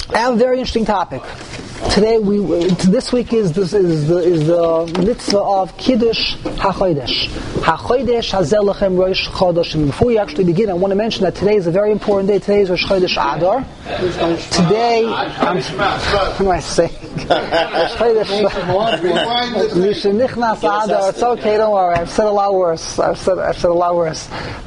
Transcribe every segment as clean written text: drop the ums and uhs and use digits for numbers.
I have a very interesting topic. Today, this week is the mitzvah of Kiddush HaChodesh. HaChodesh Hazel Lachem Rosh Chodesh. And before we actually begin, I want to mention that today is a very important day. Today is Rosh Chodesh Adar. Today, what am I saying? Rosh Chodesh Mishenichnas Adar. It's okay, don't worry. I've said a lot worse. I've said a lot worse.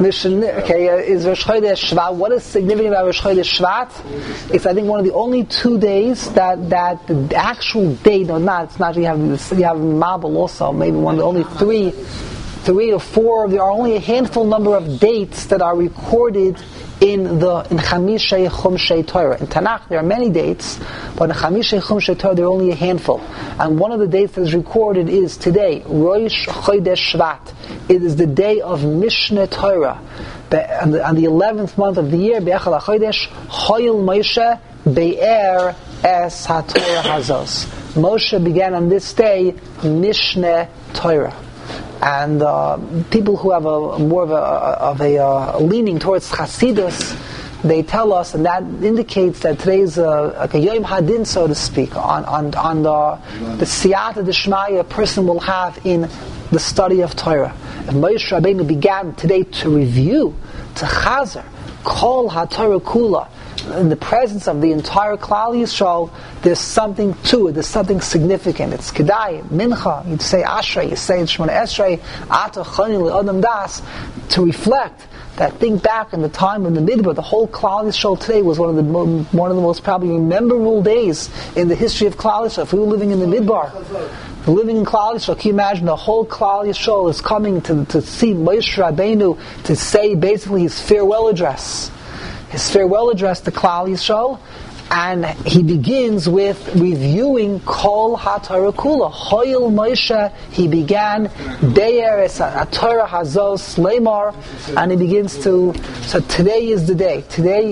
Is Rosh Chodesh Shvat. What is significant about Rosh Chodesh Shvat? It's, I think, one of the only 2 days that the actual date or not, it's not, you have Mabel also, maybe one of the only three or four, there are only a handful number of dates that are recorded in Chamishei Chumshei Torah. In Tanakh there are many dates, but in Chamishei Chumshei Torah there are only a handful. And one of the dates that is recorded is today, Rosh Chodesh Shvat. It is the day of Mishneh Torah. On the 11th month of the year, Be'echal HaChodesh, Hoyel Moshe Be'er Es HaTorah Hazos. Moshe began on this day Mishneh Torah. And people who have more of a leaning towards Chasidus, they tell us, and that indicates that today is like a Yom Hadin, so to speak, on the Siyata D'Shmaya a person will have in the study of Torah. And Moshe Rabbeinu began today to review, to Chazer, Kol HaTorah Kula, in the presence of the entire Klal Yisrael. There's something to it, there's something significant. It's Kedai, Mincha, you'd say Ashrei, you say Shemona Esrei, Ata Chani L'Adam Das, to reflect that, think back in the time of the Midbar, the whole Klal Yisrael today was one of the most probably memorable days in the history of Klal Yisrael. If we were living in the Midbar, living in Klal Yisrael, can you imagine the whole Klal Yisrael is coming to see Moshe Rabbeinu to say basically his farewell address. His farewell address to Klal Yisrael, and he begins with reviewing Kol HaTorah Kula. Hoyel Moshe, he began Deir Es HaTorah Hazos Leimar, and he begins to. So today is the day. Today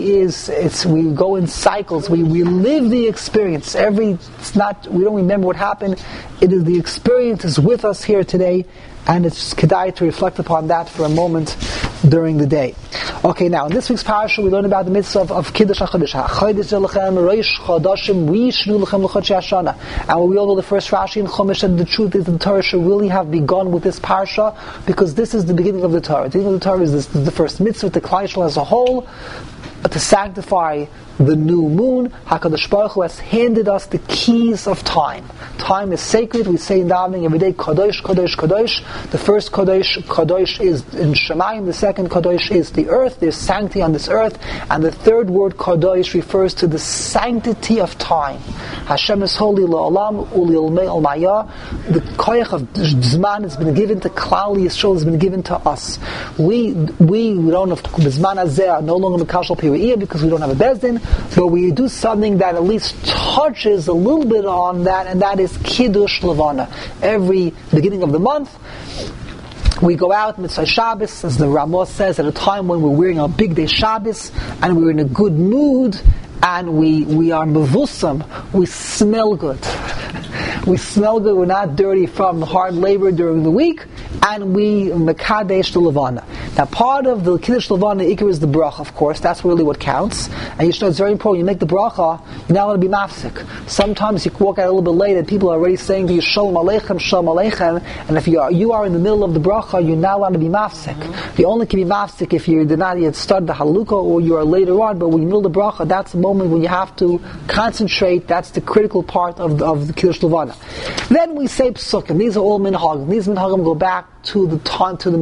we go in cycles. We live the experience. We don't remember what happened. It is the experience is with us here today, and it's kedai to reflect upon that for a moment during the day. Okay, now in this week's parasha we learn about the mitzvah of Kiddush HaChodesh. HaChodesh Lechem Rosh Chodashim V'Yishnu Lechem L'Chodesh Hashana. And we all know the first Rashi in Chumash, and the truth is that the Torah should really have begun with this parasha, because this is the beginning of the Torah. The beginning of the Torah is the first mitzvah to Klal Yisrael as a whole, to sanctify the new moon. HaKadosh Baruch Hu has handed us the keys of time. Time is sacred. We say in davening every day, Kadosh, Kadosh, Kadosh. The first Kadosh is in Shemayim. The second Kadosh is the earth. There's sanctity on this earth. And the third word, Kadosh, refers to the sanctity of time. Hashem is holy la'olam, u'li'olmei al-maya. The koyach of Zman has been given to Klal Yisrael, has been given to us. We don't have Zman Hazeh, no longer Mekashal Piriyah, because we don't have a Bezdin. But we do something that at least touches a little bit on that, and that is Kiddush Levana. Every beginning of the month, we go out, Mitzvah Shabbos, as the Ramah says, at a time when we're wearing our big day Shabbos, and we're in a good mood, and we are mevusam, we smell good. We smell good, we're not dirty from hard labor during the week, and we mekadesh the levana. Now, part of the kiddush levana, ikar is the bracha, of course. That's really what counts. And you should know it's very important. You make the bracha, you're not going to be mafsik. Sometimes you can walk out a little bit late, and people are already saying to you, Shalom Aleichem, Shalom Aleichem. And if you are in the middle of the bracha, you're not allowed to be mafsik. You only can be mafsik if you did not yet start the halukah, or you are later on. But when you know the bracha, that's the moment when you have to concentrate. That's the critical part of the kiddush levana. Then we say psukim. These are all minhagim. These minhagim go back to the time of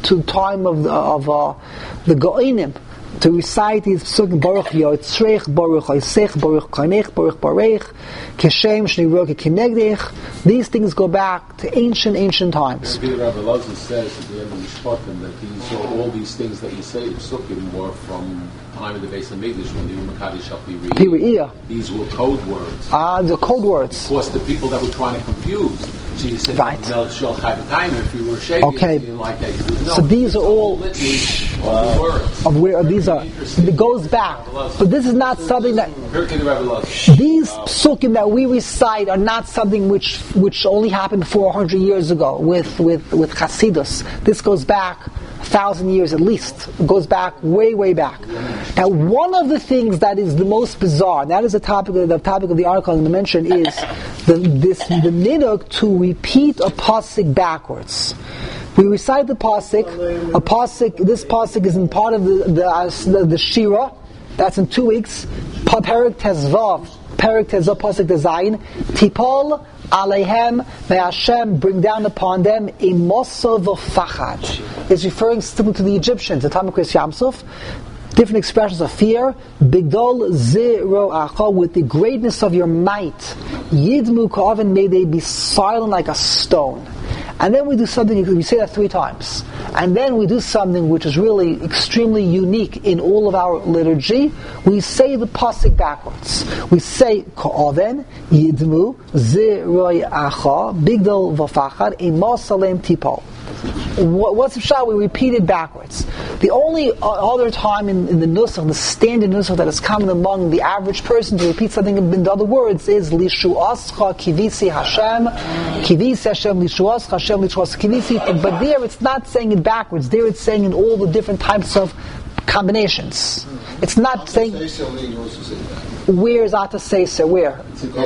the go'inim, to recite these psukim. Baruch Yotzreich, Baruch Haisech, Baruch Kanech, Baruch Barech, Keshem Shnei Kinegdech. These things go back to ancient times. Rabbi Loza says at the end of the Shpatim that all these things that you say, the psukim, were from time of the Beis Hamikdash when the Mekadesh Piriyah. These were code words. The code words. Of course, the people that were trying to confuse. So you said, right. If you were shaking, okay. Like that. So these are all words. Of where these are. It goes back. But this is not something that these psukim that we recite are not something which only happened 400 years ago with Chasidus. This goes back 1,000 years at least. It goes back way, way back. Now, one of the things that is the most bizarre, and that is the topic of the article I'm going to mention, is the minhag to repeat a pasuk backwards. We recite the pasuk. This pasuk is in part of the Shira. That's in 2 weeks. Perek Tezvav, pasuk Zayin. Tipol Aleihem, may Hashem bring down upon them a mosa v'fachad. It's referring still to the Egyptians, the time of Kriyas Yamsuf. Different expressions of fear. Bigdol zero'acha, with the greatness of your might. Yidmu ka'aven, may they be silent like a stone. And then we do something, we say that 3 times. And then we do something which is really extremely unique in all of our liturgy. We say the pasuk backwards. We say, Ka'aven, Yidmu, Zero'acha, Bigdal V'fachad, Emos Salem Tipol. What's the shot? We repeat it backwards. The only other time in the nusach, the standard nusach that is common among the average person to repeat something in other words is Lishuascha Kivisi Hashem, Kivisi Hashem Lishuascha Hashem Lishuascha Kivisi. But there it's not saying it backwards. There it's saying in all the different types of combinations. It's not saying. Where is Ata Seisa? Where?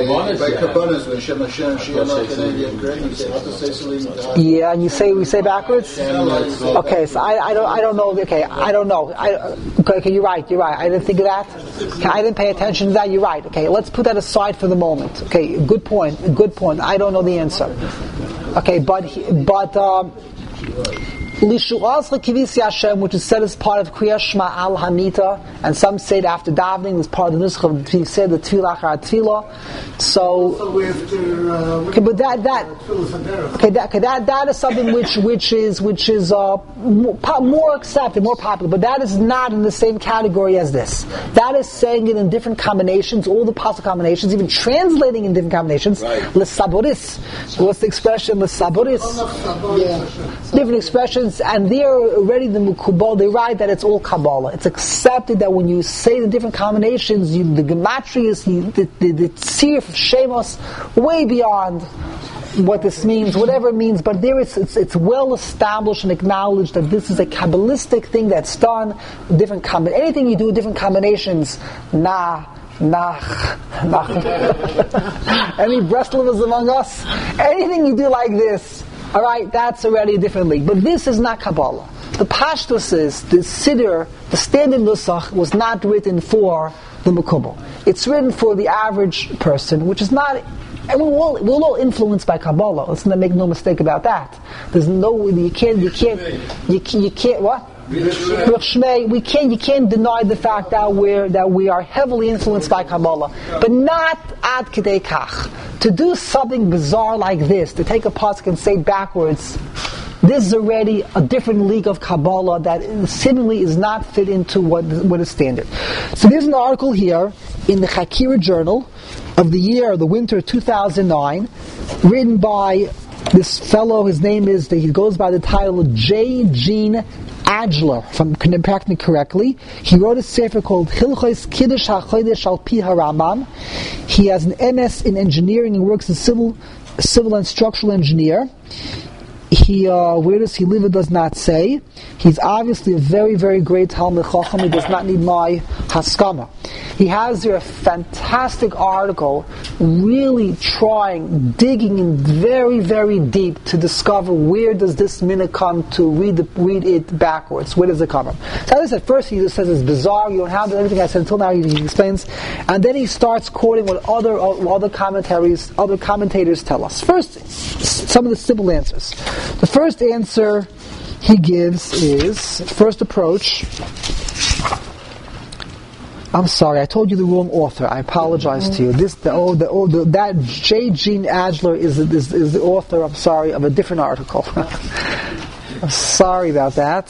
Yeah, and we say backwards. Okay, so I don't know. Okay, I don't know. Okay, you're right. I didn't think of that. Okay, I didn't pay attention to that. You're right. Okay, let's put that aside for the moment. Okay, good point. I don't know the answer. Okay, but Lishu'as Kivisi Hashem, which is said as part of Kriyas Shema Al Hamita, and some say it after davening, as part of the Nusach of the said the Tefillah Achar Tefillah. So, but that is something which is more accepted, more popular. But that is not in the same category as this. That is saying it in different combinations, all the possible combinations, even translating in different combinations. L'saboris. What's the expression? L'saboris. Different expressions. And they're already the Mukubal, they write that it's all Kabbalah. It's accepted that when you say the different combinations, the Gematrias, the Tzir of Shemos, way beyond what this means, whatever it means, but there it's well established and acknowledged that this is a Kabbalistic thing that's done, different anything you do, different combinations, Any Breslovers among us? Anything you do like this, all right, that's already a different league. But this is not Kabbalah. The Pashtus is, the Siddur, the standard Nusach was not written for the Mekubal. It's written for the average person, which is not, and we're all influenced by Kabbalah. Let's not make no mistake about that. There's no, you can't, what? You can't deny the fact that we are heavily influenced by Kabbalah, but not ad kidei kach. To do something bizarre like this, to take a pasuk and say backwards, this is already a different league of Kabbalah that seemingly is not fit into what is standard. So there's an article here in the Chakira Journal of the winter 2009, written by this fellow. His name he goes by the title J. Gene Adler, if I'm pronouncing it correctly. He wrote a sefer called Hilchos Kiddush HaChodesh Al Pi HaRambam. He has an MS in engineering and works as civil and structural engineer. Where does he live? It does not say. He's obviously a very, very great Talmid Chacham. He does not need my haskama. He has there a fantastic article, really digging in very, very deep to discover where does this minhag come to read it backwards. Where does it come from? So as I said, first he just says it's bizarre. You don't have everything I said until now. He explains, and then he starts quoting what other commentators tell us. First, some of the simple answers. The first answer he gives is, first approach, I'm sorry, I told you the wrong author. I apologize to you. That J. Gene Adler is the author, I'm sorry, of a different article. I'm sorry about that.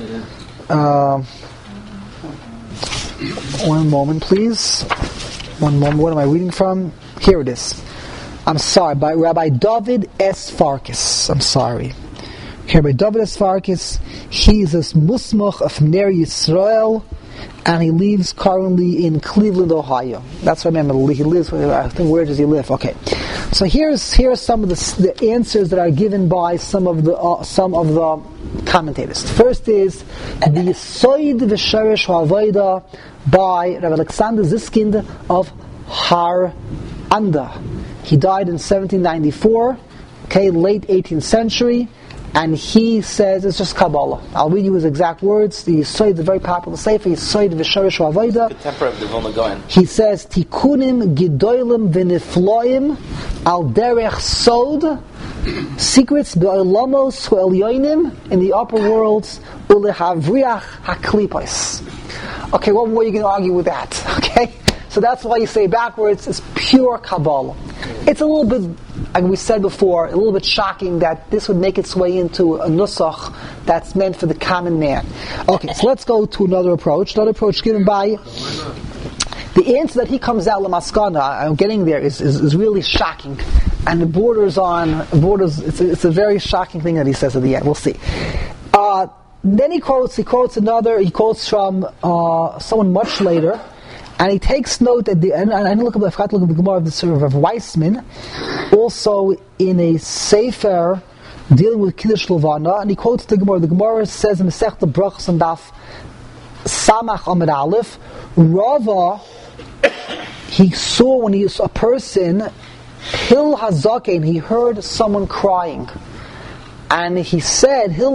One moment, please. One moment, what am I reading from? Here it is. I'm sorry, by Rabbi David S. Farkas. I'm sorry. Here by David S. Farkas, he is a musmach of Ner Yisrael. and he lives currently in Cleveland, Ohio. That's what I remember. He lives. I think, where does he live? Okay. So here are some of the answers that are given by some of the commentators. First is the Yisoid V'Shorish HaAvoda by Rav Alexander Ziskind of Har Anda. He died in 1794, late 18th century, and he says, it's just Kabbalah. I'll read you his exact words. The Yisoid, the very popular sefer, Yisoid V'Shorish HaAvoda. Contemporary of the Vilna Gaon. He says, Tikunim Gidolim V'Nifloim Al Derech Sod, secrets Be'olamos Hu'elyonim, in the upper worlds, Ulehavriach HaKlipos. Okay, what more are you going to argue with that? Okay? So that's why you say backwards is pure Kabbalah. It's a little bit, like we said before, a little bit shocking that this would make its way into a nusach that's meant for the common man. Okay, so let's go to another approach. Another approach given by the answer that he comes out lamaskana. I'm getting there is really shocking, and it borders. It's a very shocking thing that he says at the end. We'll see. Then he quotes from someone much later. And he takes note at the end, and I forgot to look at the Gemara of the Surah of Weissman, also in a sefer dealing with Kiddush Levana, and he quotes the Gemara. The Gemara says in Masechta Brachos and Daf Samach Amud Aleph, Rava, he saw when he was a person, Hil Hazaken, he heard someone crying. And he said, Hil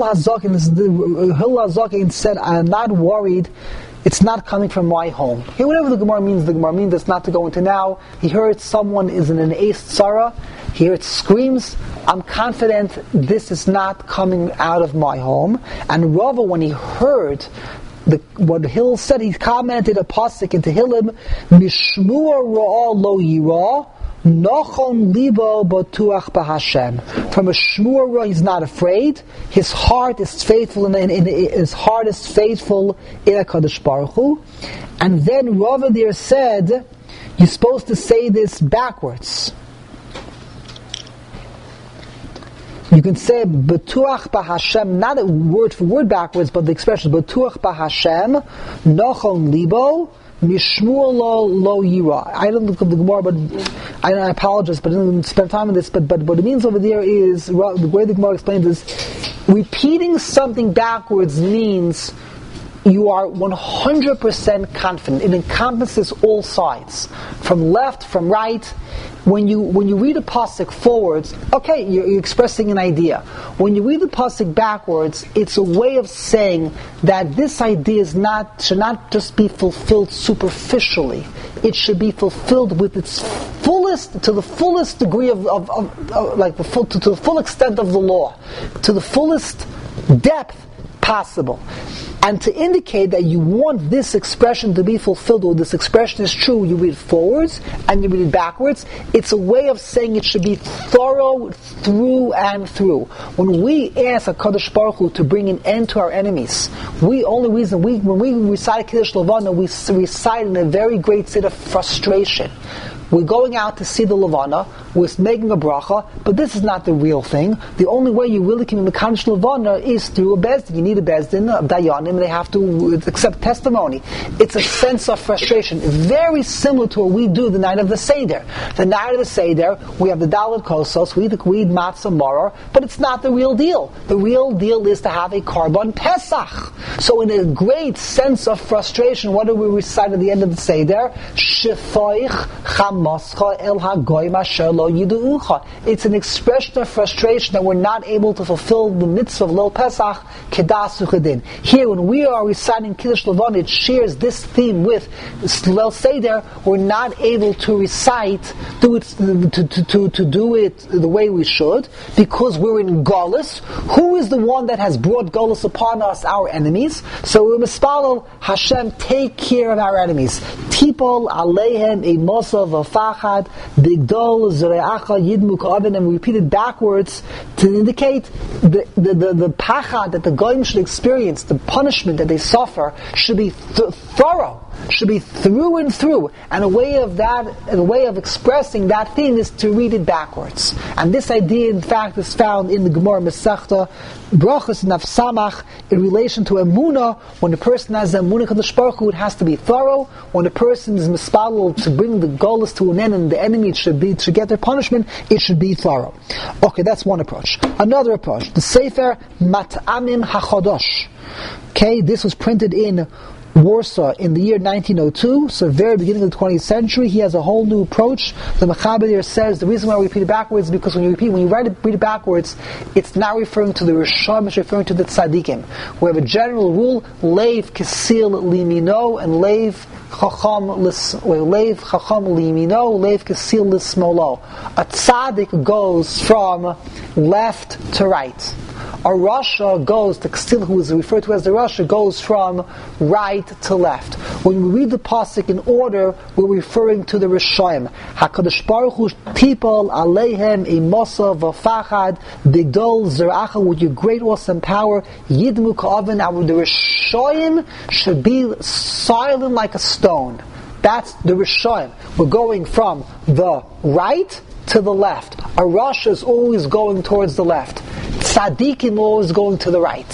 Hazaken said, I'm not worried, it's not coming from my home. Here, whatever the Gemara means that's not to go into now. He heard someone is in an Eis Tzara, he heard screams, I'm confident this is not coming out of my home. And Rava, when he heard what Hillel said, he commented a pasuk into Tehillim, Mishmua Ra'ah lo yirah, Nochon libo batuach b'Hashem. From a shmura, he's not afraid. His heart is faithful, in his heart is faithful in HaKadosh Baruch Hu. And then Rava there said, you're supposed to say this backwards. You can say batuach b'Hashem, not a word for word backwards, but the expression batuach b'Hashem, Nochon libo. Mishmua lo yira. I don't look at the Gemara, but I apologize, but I didn't spend time on this. But what it means over there is, the way the Gemara explains is, repeating something backwards means you are 100% confident. It encompasses all sides, from left, from right. When you read a pasuk forwards, okay, you're expressing an idea. When you read the pasuk backwards, it's a way of saying that this idea should not just be fulfilled superficially. It should be fulfilled with its to the fullest degree to the full extent of the law, to the fullest depth possible. And to indicate that you want this expression to be fulfilled, or this expression is true, you read it forwards and you read it backwards. It's a way of saying it should be thorough through and through. When we ask HaKadosh Baruch Hu to bring an end to our enemies, when we recite Kiddush Levana, we recite in a very great state of frustration. We're going out to see the Levana, we're making a bracha, but this is not the real thing. The only way you really can be Mekadosh Levana is through a Bezdin. You need a Bezdin, a Dayanim, they have to accept testimony. It's a sense of frustration, very similar to what we do the night of the Seder. The night of the Seder, we have the Dalet Kosos, we eat matzah maror, but it's not the real deal. The real deal is to have a Karban Pesach. So in a great sense of frustration, what do we recite at the end of the Seder? Shefoich Cham it's an expression of frustration that we're not able to fulfill the mitzvah of Lil Pesach, Kedas Uchadin. Here, when we are reciting Kiddush Levana, it shares this theme with Lil Seder. We're not able to recite, do it the way we should, because we're in Golus. Who is the one that has brought Golus upon us, our enemies? So we're mispalel, Hashem, take care of our enemies. Tipol aleihem imosav Fachad, Bigdol, Zereacha, Yidmuk, Oven, and we repeat it backwards to indicate the pachad that the goyim should experience, the punishment that they suffer, should be thorough. should be through and through. And a way of expressing that theme is to read it backwards. And this idea, in fact, is found in the Gemara Masechta Brachos Naf Samach in relation to Emunah. When a person has Emunah Kadosh Baruch Hu, it has to be thorough. When a person is mispalel to bring the goals to an end and the enemy should get their punishment, it should be thorough. Okay, that's one approach. Another approach, the Sefer Mat'amim HaChodosh. Okay, this was printed in Warsaw in the year 1902, so very beginning of the 20th century. He has a whole new approach. The Mechaber there says the reason why we repeat it backwards is because when you read it backwards, it's not referring to the Rishon, it's referring to the Tzadikim. We have a general rule: Leiv Kesil Limino and Leiv Chacham Limino, Leiv Kesil Lismolo. A Tzadik goes from left to right. A Rasha goes, the Ksil, who is referred to as the Rasha, goes from right to left. When we read the pasuk in order, we're referring to the Rishayim. HaKadosh Baruch Hu people aleihem imosa v'fachad bigdol zeracha, with your great awesome power yidmu ka'aven. The Rishayim should be silent like a stone. That's the Rishayim. We're going from the right to the left. A Rasha is always going towards the left. Tzadikim always going to the right.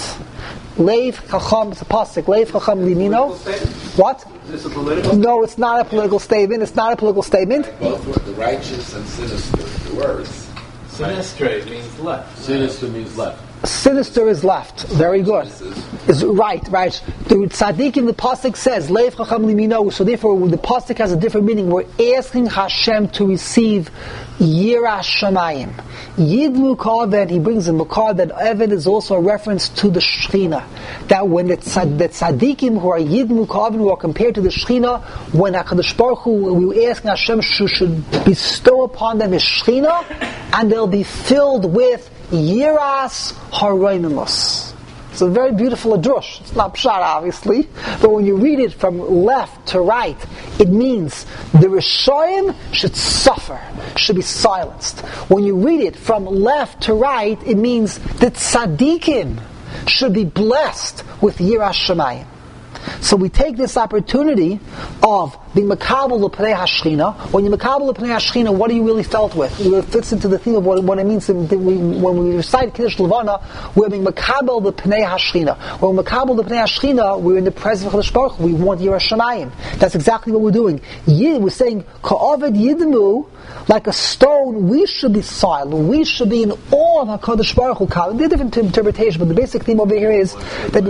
Leiv Chacham, it's a pasuk. Leiv Chacham Limino. What? Is this a political? No, it's not a political statement. It's not a political statement. Both were the righteous and sinister, the words. Sinistre means left. Sinister means left. Sinister is left. Very good. Is right. The tzaddikim, the pasuk says Leiv Chacham Limino. So therefore, the pasuk has a different meaning. We're asking Hashem to receive Yiras Shamayim. Yidmu Ka'aved, he brings in Makar that Eved is also a reference to the Shechina. That when the tzaddikim who are Yidmu Ka'aved, who are compared to the Shechina, when HaKadosh Baruch Hu, we ask Hashem should bestow upon them His Shechina, and they'll be filled with Yiras Haroimimus. It's a very beautiful drush. It's not pshat, obviously, but when you read it from left to right, it means the Rishoyim should suffer, should be silenced. When you read it from left to right, it means the tzaddikim should be blessed with Yiras Shamayim. So we take this opportunity of being makabel l'pnei hashchina. When you're makabel l'pnei hashchina, what are you really felt with? It fits into the theme of what it means when we recite Kiddush Levana. We're being makabel l'pnei hashchina. When we're makabel l'pnei hashchina, we're in the presence of Kadosh Baruch Hu. We want Yiras Shamayim. That's exactly what we're doing. We're saying ka'aved yidmu, like a stone. We should be silent. We should be in awe of HaKadosh Baruch Hu. There are different interpretations, but the basic theme over here is that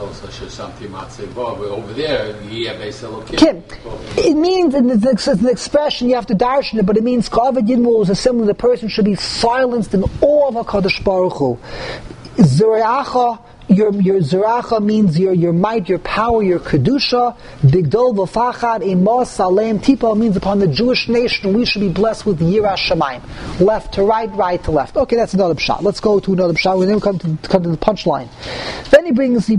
over there, Kim, it means, it's an expression, you have to darshan it, but it means Ka'avad Yidmu is a symbol the person should be silenced in awe of HaKadosh Baruch Hu. Zeracha, your zeracha means your might, your power, your kedusha. Bigdol v'fachad emos aleim tipa means upon the Jewish nation we should be blessed with Yiras Shamayim. Left to right, right to left. Okay, that's another pshat. Let's go to another pshat. We then come to the punchline. Then he brings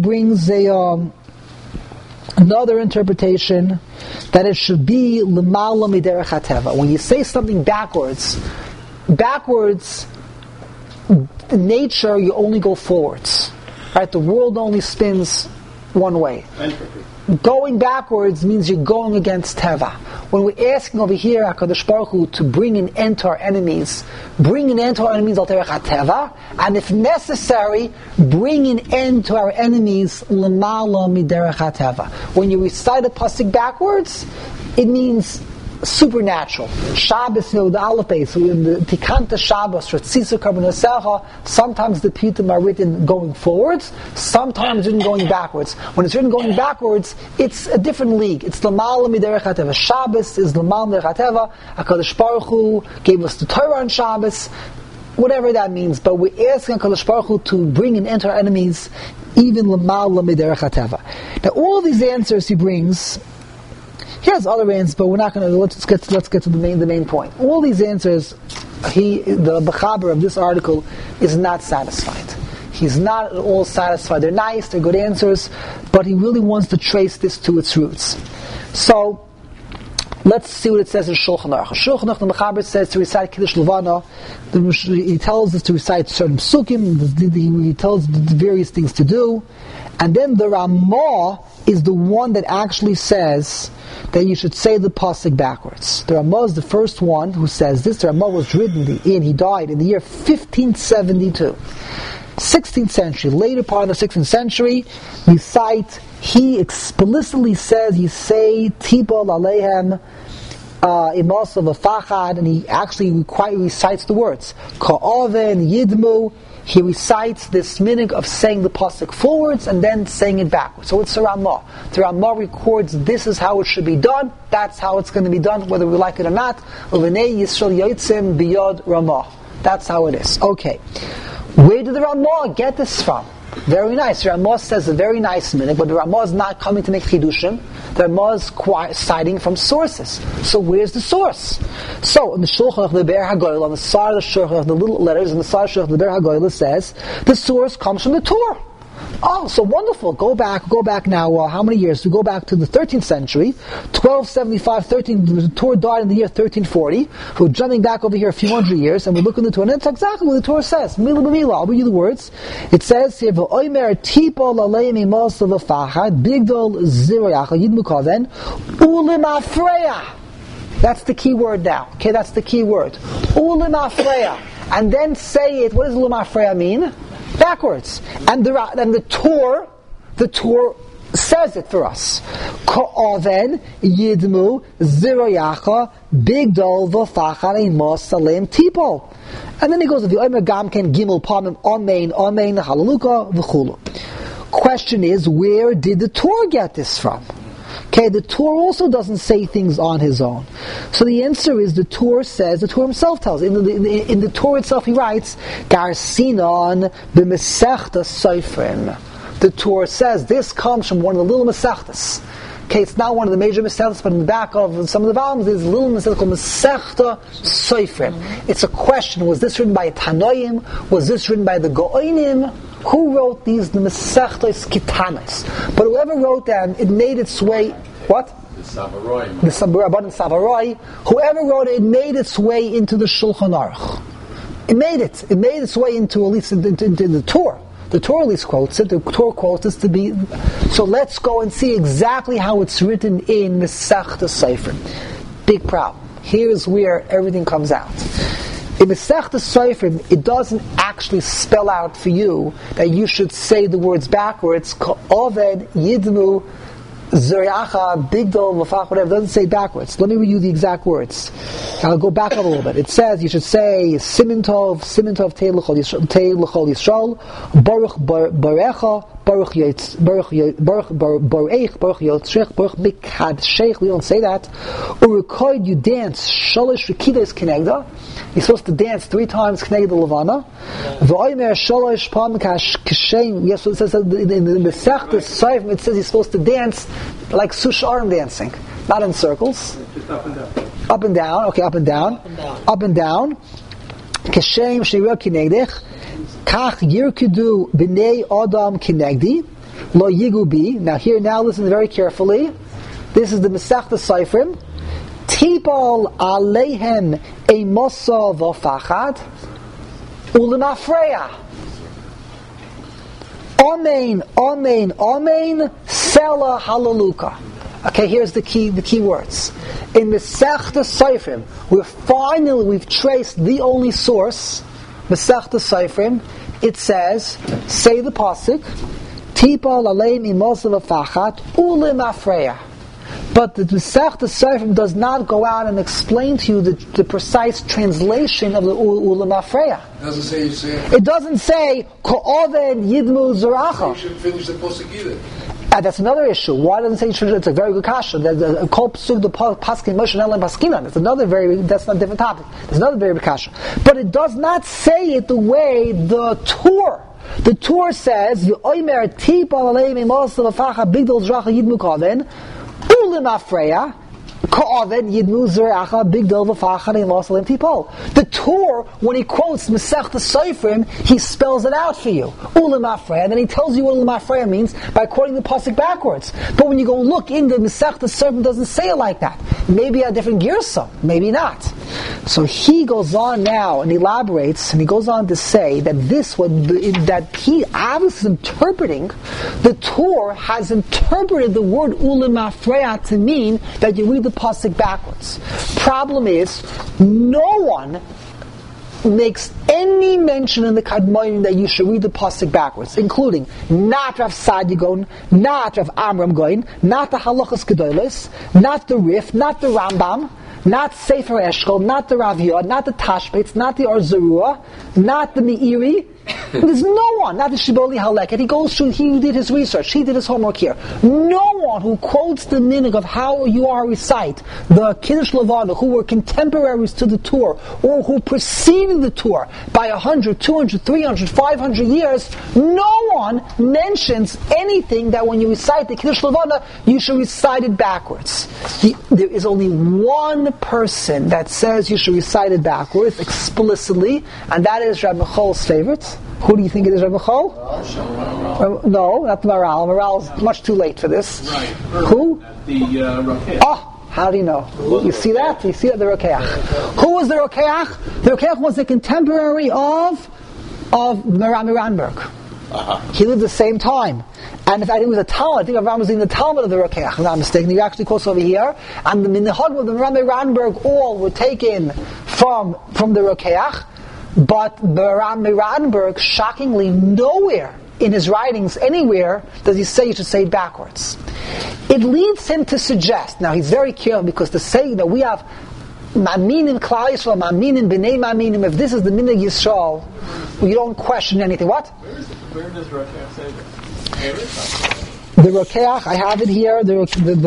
another interpretation that it should be l'mala miderech hateva. When you say something backwards, in nature you only go forwards. Right? The world only spins one way. Going backwards means you're going against teva. When we're asking over here HaKadosh Baruch Hu to bring an end to our enemies al derech hateva, and if necessary, bring an end to our enemies l'mala miderech hateva. When you recite a pasuk backwards, it means supernatural. Shabbos, the Aleph, so in the Tikanta Shabbos, Ratzisa Karbonasecha, sometimes the Pitim are written going forwards, sometimes written going backwards. When it's written going backwards, it's a different league. It's L'mala miderech hateva. Shabbos is L'mala miderech hateva. HaKadosh Baruch Hu gave us the Torah on Shabbos, whatever that means. But we're asking HaKadosh Baruch Hu to bring an end to our enemies, even L'mala miderech hateva. Now, all these answers he brings. Here's other answers, but we're not going to. Let's get to the main point. All these answers, the Mechaber of this article is not satisfied. He's not at all satisfied. They're nice, they're good answers, but he really wants to trace this to its roots. So Let's see what it says in Shulchan Aruch. Shulchan Aruch, the Mechaber says to recite Kiddush Levana. He tells us to recite certain psukim. He tells the various things to do. And then the Ramah is the one that actually says that you should say the pasuk backwards. The Ramah is the first one who says this. The Ramah was written he died in the year 1572. 16th century, later part of the 16th century, he explicitly says, you say, Tibol Aleihem, Imasav Afachad, and he actually quite recites the words. Ka'oven, Yidmu, he recites this minhag of saying the pasuk forwards and then saying it backwards. So it's the Ramah. The Ramah records this is how it should be done, that's how it's going to be done, whether we like it or not. Uvenei Yisrael Yotzim Biyod Ramah. That's how it is. Okay. Where did the Ramah get this from? Very nice. The Ramah says a very nice minhag, but the Ramah is not coming to make chidushim. The Ramah is citing from sources. So where's the source? So in the Shulchan Aruch, the Ber HaGoyel, on the side of the Shulchan Aruch, the little letters on the side of the Shulchan Aruch, the Ber HaGoyel, it says the source comes from the Torah. Oh, so wonderful. Go back now, how many years? We go back to the 13th century, 1275, the Torah died in the year 1340. We're jumping back over here a few hundred years, and we look in the Torah, and that's exactly what the Torah says. Mila b'mila, I'll read you the words. It says here, V'oimer tipol aleim imos l'fachad, bigdol ziroyach, yidmu kaven, ulim afreya. That's the key word now. Okay, that's the key word. Ulim afreya. And then say it, what does ulim afreya mean? Backwards. And the Torah says it for us. Ka'oven yidmu ziroyacha bigdol v'fachar imos salem tipo. And then he goes to the Omer Gamken Gimel Pamim Amen Halaluka v'chulu. Question is, where did the Torah get this from? Okay, the Torah also doesn't say things on his own. So the answer is the Torah himself tells. In the Torah itself he writes, Gar Sinon b'Mesechta Seifrim. The Torah says this comes from one of the little Mesechtas. Okay, it's not one of the major Mesechtas, but in the back of some of the volumes there's a little Mesechta called Mesechta Seifrim. It's a question, was this written by Tanoim? Was this written by the Go'onim? Who wrote these Mesechtos Kitanos? But whoever wrote them, it made its way. What? The Savaroi. The Savaroi. Whoever wrote it, it made its way into the Shulchan Aruch. It made its way into at least into the Torah. The Torah at least quotes it. The Torah quotes it to be. So let's go and see exactly how it's written in Mesechta Seifrim. Big problem. Here's where everything comes out. In Mesechta Seifrim, it doesn't actually spell out for you that you should say the words backwards. Ka'oved yidmu zeriacha bigdol mafach, whatever. It doesn't say backwards. Let me read you the exact words. I'll go back up a little bit. It says you should say Simin Tov Tei L'chol Yisrael, Baruch Barecha, Baruch Yotzrech, Baruch Mikadshech. We don't say that. Urekoid, you dance Shalish Rikides Kenegda. You're supposed to dance 3 times Kenegda Levana. V'oimer Shalish Pam Kashem. Yes, it says in the Mesechta Seifrim it says you're supposed to dance like Sush arm dancing, not in circles. Just up and down. Up and down, okay, up and down. Up and down. Kashem Shirah Kinegdich. Kach Yirkudu B'nei Adam Kinegdi. Lo Yigu Bi. Now listen very carefully. This is the Mesechta Seifrim. Tipol Aleihem Emosa V'Fachad. Ulim Afreya. Amen, Amen, Amen. Sela Halaluka. Okay, here's the key words. In Mesechta Seifrim, we've traced the only source, Mesechta Seifrim. It says, say the pasuk, Tipol Aleim Imosav Afachat Ulim Afreya. But the Mesechta Seifrim does not go out and explain to you the precise translation of the Ulim Afreya. It doesn't say Ka'oved Yidmu Zeracha. You should finish the pasuk either. That's another issue. Why doesn't it say it's a very good kasha? Kol psuk the paskin Moshe Elam Paskinan. That's not a different topic. There's another very good kasha. But it does not say it the way the Torah. The Torah says, Yoimer Tipol Aleim Imosav Afacha Bigdol Zracha Yidmu Kaven Ulim Afreya. The Torah, when he quotes Masechta Seifrim, he spells it out for you. Ulam Afreya, and then he tells you what Ulam Afreya means by quoting the pasuk backwards. But when you go look in the Masechta Seifrim, it doesn't say it like that. Maybe a different girsa, maybe not. So he goes on now and elaborates, and he goes on to say that that he obviously is interpreting, the Torah has interpreted the word Ulam Afreya to mean that you read the pasuk backwards. Problem is, no one makes any mention in the Kadmonim that you should read the pasuk backwards, including not Rav Saadia Gaon, not Rav Amram Gaon, not the Halachas Gedolos, not the Rif, not the Rambam, not Sefer Eshkol, not the Rav Yod, not the Tashbetz, not the Or Zarua, not the Meiri. There's no one, not the Shiboli Haleket. He goes through, he did his research, he did his homework here. No one who quotes the minhag of how you are recite the Kiddush Levana, who were contemporaries to the Torah, or who preceded the Torah by 100, 200, 300, 500 years, no one mentions anything that when you recite the Kiddush Levana, you should recite it backwards. There is only one person that says you should recite it backwards explicitly, and that is Rabbi Michal's favorite. Who do you think it is, Rabbi Michal? No, not the Maral. Maral's much too late for this. Right. Who? The Rokeach. Oh, how do you know? You see that? You see that? The Rokeach. Who was the Rokeach? The Rokeach was a contemporary of Merami Ranberg. He lived the same time. And in fact, he was a Talmud. I think Avraham was in the Talmud of the Rokeach, if I'm not mistaken. He actually quotes over here. And the Minhag of the Merami Ranberg all were taken from the Rokeach. But Merami Ranberg, shockingly, nowhere in his writings, anywhere, does he say you should say it backwards. It leads him to suggest, now he's very careful, because to say that we have Maminim Klal Yisrael, Maminim B'nei Maminim, if this is the Minhag Yisrael, you don't question anything. What? Where does Rokeach say that? The Rokeach, I have it here. The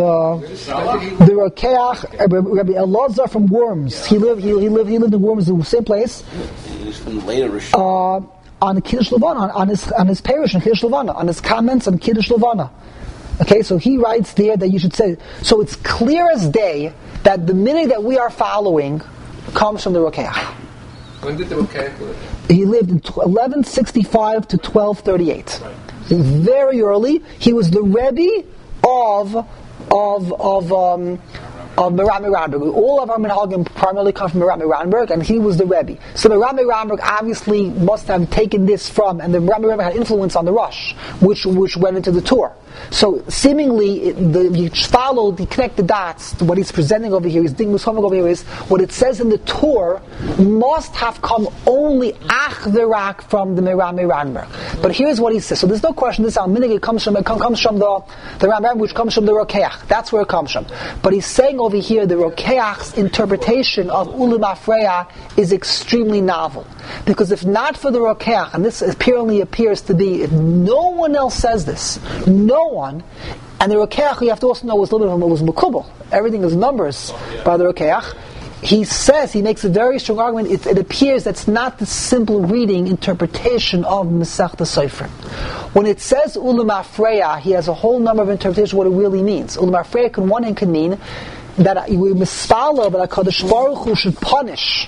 Rokeach, Rabbi Elazar from Worms. He lived in Worms, the same place. He's from later. On Kiddush Levana, on his parish in Kiddush Levana, on his comments on Kiddush Levana. Okay, so he writes there that you should say. So it's clear as day that the minhag that we are following comes from the Rokeach. When did the Rokeach live? He lived in 1165 to 1238. Right. Very early. He was the Rebbe of Merami Ranberg. All of our minhagim primarily come from Merami Ranberg, and he was the Rebbe. So the Merami Ranberg obviously must have taken this from, and the Merami Ranberg had influence on the Rosh, which went into the Torah. So seemingly, you connect the dots. What he's presenting over here, his Dingus Homek over here is, what it says in the Torah must have come only achverak from the Merami Ranberg. But here's what he says. So there's no question, this minhag comes from the Rambam, which comes from the Rokeach. That's where it comes from. But he's saying over here, the Rokeach's interpretation of Ulam Afreya is extremely novel. Because if not for the Rokeach, and this apparently appears to be, if no one else says this, no one, and the Rokeach, you have to also know, was a little bit of was Mekubal. Everything is numbers by the Rokeach. He makes a very strong argument, it appears that's not the simple reading interpretation of Masechta Seifrim. When it says Ulam Afreya, he has a whole number of interpretations of what it really means. Ulam Afreya, on one hand, can mean that we misfollow, but HaKadosh Baruch Hu should punish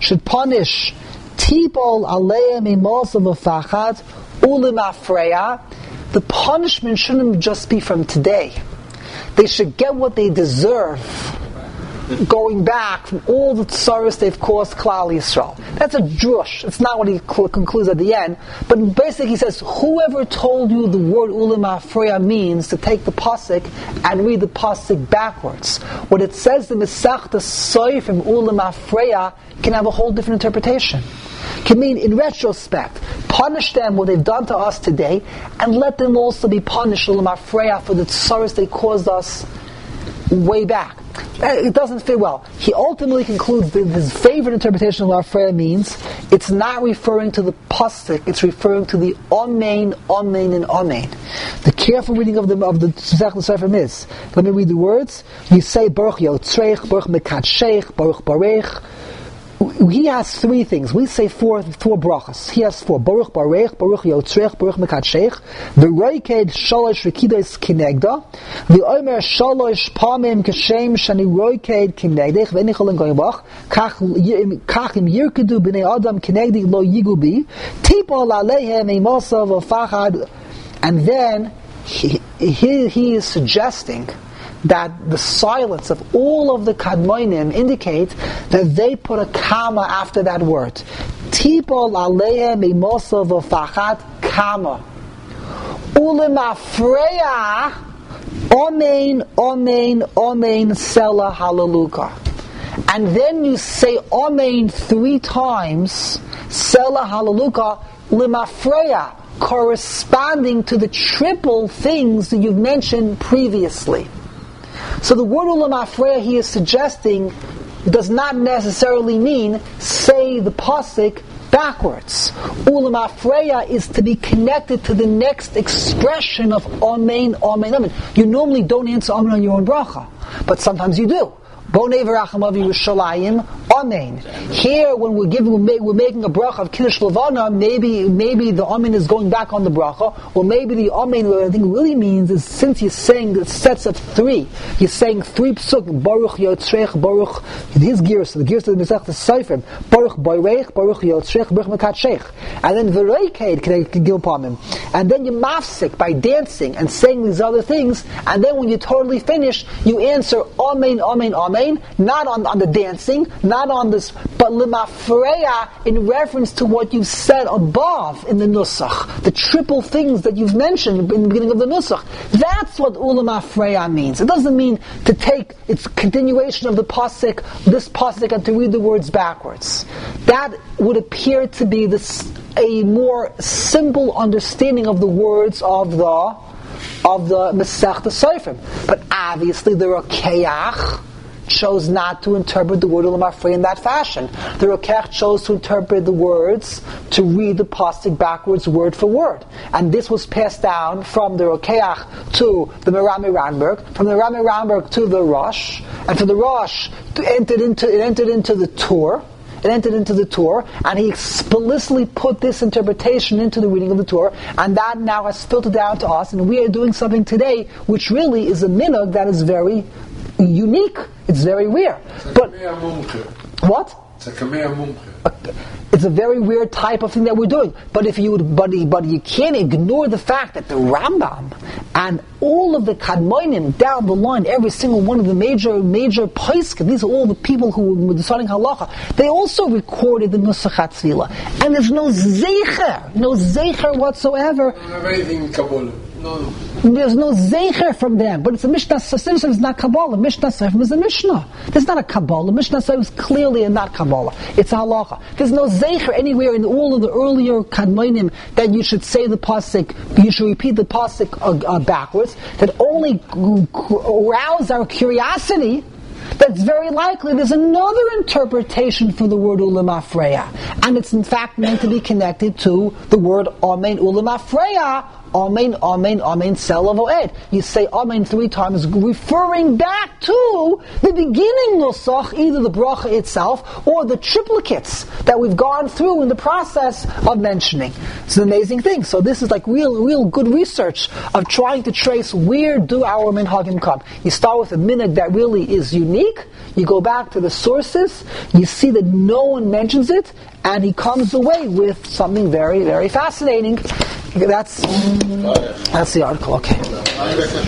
Tipol Aleim Imosav V'Fachad Ulam Afreya. The punishment shouldn't just be from today. They should get what they deserve, going back from all the tsaros they've caused Klal Yisrael. That's a drush. It's not what he concludes at the end. But basically he says, whoever told you the word Ulam Afreya means to take the pasuk and read the pasuk backwards. What it says in Masechta Seifrim Ulam Afreya can have a whole different interpretation. Can mean, in retrospect, punish them what they've done to us today, and let them also be punished Ulam Afreya for the tsaros they caused us way back. It doesn't fit well. He ultimately concludes that his favorite interpretation of Ulam Afreya means it's not referring to the pasuk, it's referring to the Amen, Amen, and Amen. The careful reading of the Masechta Seifrim is, let me read the words. You say Baruch Yotzreich, Baruch Mekadshech, Baruch Barech, he has three things. We say four brachas. He has four. Baruch Barech, Baruch Yotzrech, Baruch Mekadshech, V'roiked Shalosh Rekidos Kinegda, V'omer Shalosh Pamim Kashem Shani Roiked Kinegdech, V'enichol Goyabach, Kachim Yirkedu B'nei Adam Kinegdi Lo Yigubi, Tipol Aleihem Eimosa V'fachad. And then he is suggesting that the silence of all of the Kadmonim indicate that they put a comma after that word. Tipol aleihem imosa v'fachat comma. Ulemafreya omein omein omein sela halaluka. And then you say omein 3 times, sela halaluka lemafreya, corresponding to the triple things that you've mentioned previously. So the word ulam afreya he is suggesting does not necessarily mean say the pasuk backwards. Ulam afreya is to be connected to the next expression of amen, amen, amen. You normally don't answer amen on your own bracha, but sometimes you do. Bonei v'racham avi Yerushalayim, amen. Here, when we're making a bracha of Kiddush Levana, maybe the amen is going back on the bracha, or maybe the amen, what I think really means is, since you're saying the sets of 3, you're saying 3 psuk, Baruch Yotzrech, Baruch, his gears, the gears of the Masechta Seifrim, Baruch Boirech, Baruch Yotzrech, Baruch Mekadshech, and then V'roiked Gilpamim, and then you mafsik by dancing and saying these other things, and then when you're totally finished, you answer amen, amen, amen, not on the dancing, not on this, but lemafreya in reference to what you said above in the nusach, the triple things that you've mentioned in the beginning of the nusach. That's what ulemafreya means. It doesn't mean to take its continuation of the pasuk, this pasuk, and to read the words backwards. That would appear to be a more simple understanding of the words of the Masechta Seifrim. But obviously the Rokeach chose not to interpret the word ulam afreya in that fashion. The Rokeach chose to interpret the words, to read the pasuk backwards word for word. And this was passed down from the Rokeach to the Merami Ranberg, from the Merami Ranberg to the Rosh, and from the Rosh it entered into the Torah. It entered into the Torah, and he explicitly put this interpretation into the reading of the Torah, and that now has filtered down to us, and we are doing something today which really is a minhag that is very unique. It's very rare. But what? It's a very weird type of thing that we're doing. But if you but you can't ignore the fact that the Rambam and all of the Kadmonim down the line, every single one of the major poskim, these are all the people who were deciding halacha, they also recorded the Nusach HaTzila. And there's no zeicher whatsoever. There's no zeicher from them, but it's a Mishnah. Seifrim is not Kabbalah. Mishnah Seifrim is a Mishnah. There's not a Kabbalah. Mishnah Seifrim is clearly not Kabbalah. It's a halacha. There's no zeicher anywhere in all of the earlier Kadmonim that you should say the pasuk, you should repeat the pasuk backwards. That only arouse our curiosity. That's very likely there's another interpretation for the word ulam afreya, and it's in fact meant to be connected to the word amen ulam afreya. Amen, amen, amen, sela voed. You say amen 3 times, referring back to the beginning nusach, either the bracha itself or the triplicates that we've gone through in the process of mentioning. It's an amazing thing. So this is like real good research of trying to trace where do our minhagim come. You start with a minhag that really is unique. You go back to the sources. You see that no one mentions it, and he comes away with something very, very fascinating. That's the article. Okay.